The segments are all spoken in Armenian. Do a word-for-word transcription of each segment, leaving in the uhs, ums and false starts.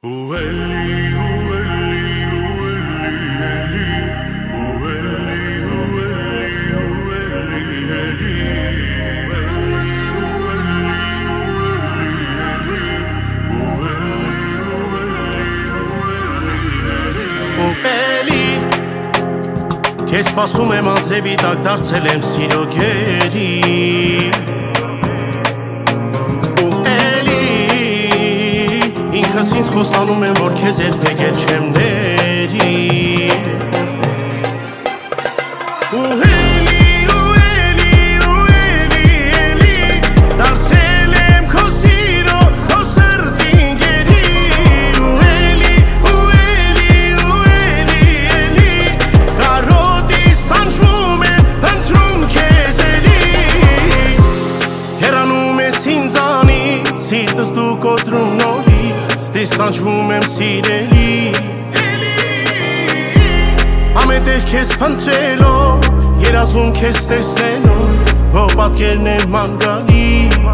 Քեզ սպասում եմ անձրևի տակ, դարձել եմ սիրո գերի Ու էլի ինքս ինձ խոստանում եմ, որ քեզ երբեք էլ չեմ ների Ու էլի, ու էլի, ու էլի, էլի դարձել եմ քո սիրո, քո սրտին գերի Ու էլի, ու էլի, ու էլի, էլի կարոտից տանջվում եմ, փնտրում քեզ էլի Հեռանում ես ինձանից, սիրտս դու կոտրում նորից Դիստանջվում եմ սիրելի Ամենտեղ քեզ փնտրելով, երազում քեզ տեսնելով Քո պատկերն եմ ման գալի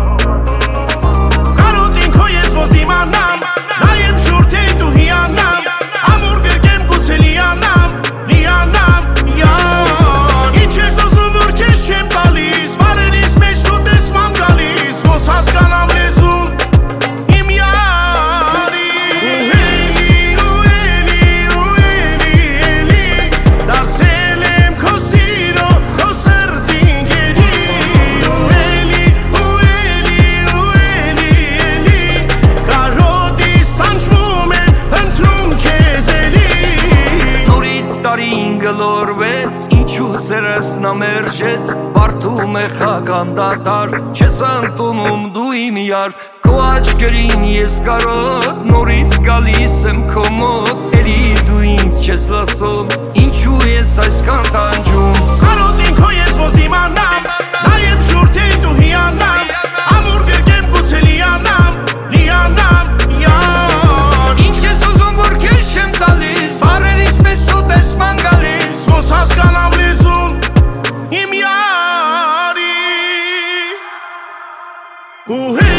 Կարոտին քո ես ոնց դիմանամ, նայեմ շուրջ թե դու հիանամ Ամուր գրկեմ գուցե լիանամ, լիանամ, յան Ինչ ես ուզում որ քեզ չեմ տալիս, բարերիս մեջ շուտ ես ման գալիս Ոնց հասկանամ լեզուն իմ յարի Ու էլի, ու էլի, ու էլի, էլի դարձել եմ քո սիրո, քո սրտին գերի Ու էլի, ու էլի, ու էլի, էլի կարոտից տանջվում եմ, փնտրում քեզ էլի Նորից տարին գլորվեց, ինչու սերս նամերժեց Բարդում է խական դատար, չես ընդունում դու իմ յար Քո աչքերին ես կարոտ, նորից գալիս եմ քո մոտ Էլի դու ինձ չես լսում, ինչու ես այսքան տանջում Կարոտին քո ես ոնց դիմանամ, նայեմ շուրջ թե դու հիանամ Ամուր գրկեմ գուցե լիանամ, լիանամ, յան Ինչ ես ուզում որ քեզ չեմ տալիս, բարերիս մեջ շուտ ես ման գալիս Ոնց հասկանամ լեզուն իմ յարի Ու